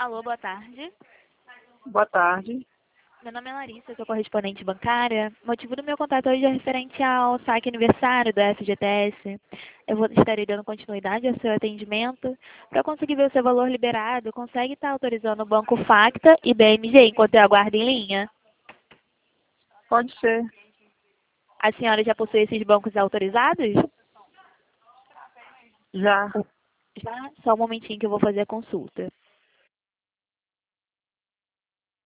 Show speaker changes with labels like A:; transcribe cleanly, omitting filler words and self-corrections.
A: Alô, boa tarde.
B: Boa tarde.
A: Meu nome é Larissa, sou correspondente bancária. O motivo do meu contato hoje é referente ao saque aniversário do FGTS. Estarei dando continuidade ao seu atendimento. Para conseguir ver o seu valor liberado, consegue estar autorizando o Banco Facta e BMG enquanto eu aguardo em linha?
B: Pode ser.
A: A senhora já possui esses bancos autorizados?
B: Já.
A: Já? Só um momentinho que eu vou fazer a consulta.